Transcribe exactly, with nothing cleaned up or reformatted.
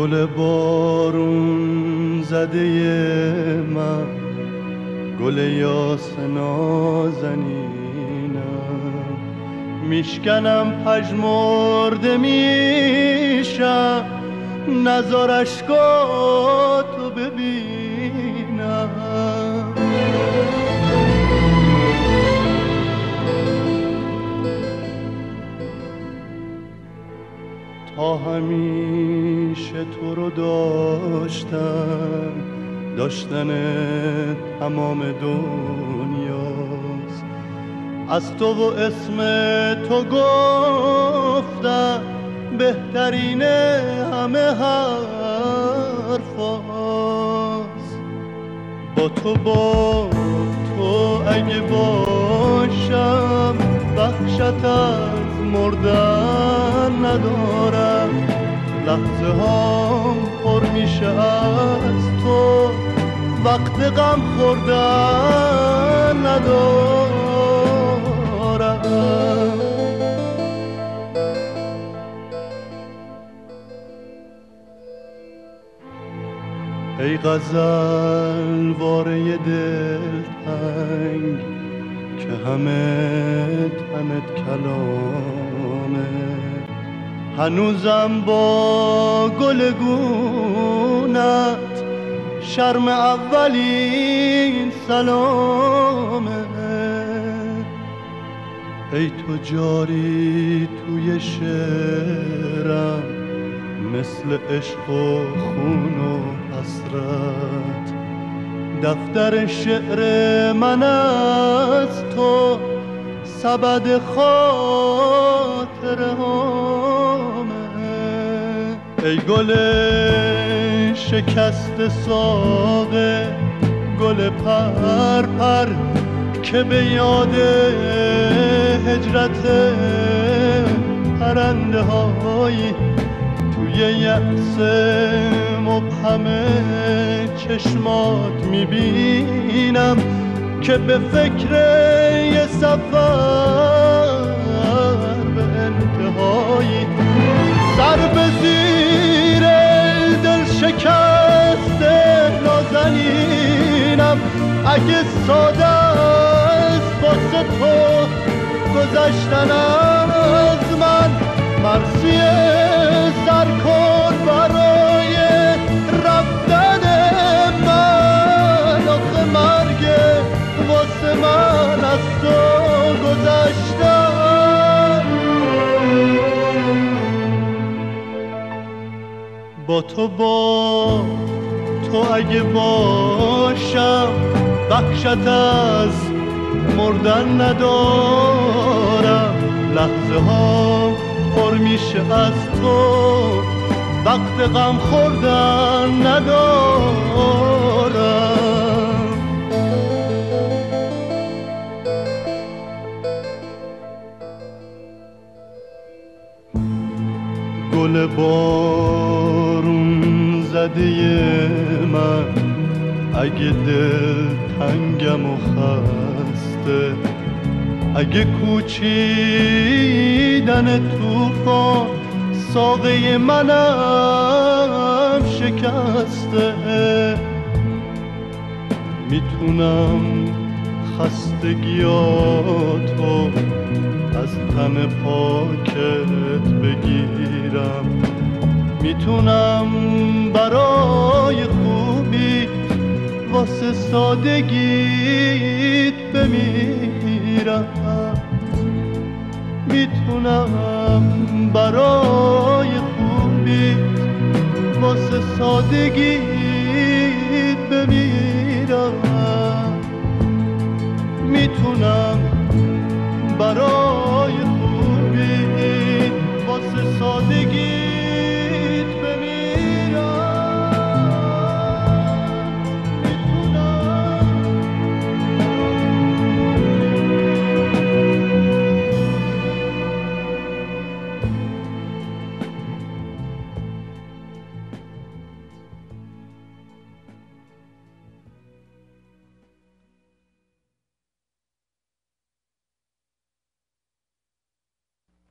گل بارون زده من، گل یاس نازنینم، میشکنم پژمرده میشم، نزار اشکاتو ببینم. تا همیشه تو رو داشتم، داشتن تمام دنیاست. از تو و اسم تو گفتم بهترین همه حرفاست. با تو با تو اگه باشم، وحشت از مردن ندارم. لحظه هام پر میشه از تو، وقت غم خوردن ندارم. ای غزل واره دلتنگ که همه تنت کلامه، هنوزم با گلگونت شرم اولین سلامه. ای تو جاری توی شعرم، مثل عشق و خون و حسرت. دفتر شعر من از تو سبد خاطره هامه. ای گل شکست ساقه، گل پر پر که به یاد هجرت پرنده هایی توی یأس مبهم چشمات میبینم، که به فکر یه سفر به انتهایی. سر به زیر دل شکست نازنینم، اگه ساده است واسه تو گذشتن از من، مرثیه سر کن برای رفتن من. آخه مرگ واسه من از تو گذشتن. با تو با تو اگه باشم، وحشت از مردن ندارم. لحظه ها پر میشه از تو، وقت غم خوردن ندارم. گل بارون زده من، اگه دل تنگم و خسته، اگه کوچیدن توفان ساقه منم شکسته، میتونم خستگیاتو از تن پاکت بگیرم، میتونم برای خوبی واسه سادگیت بمیرم، میتونم برای خوبی واسه سادگیت بمیرم، میتونم برای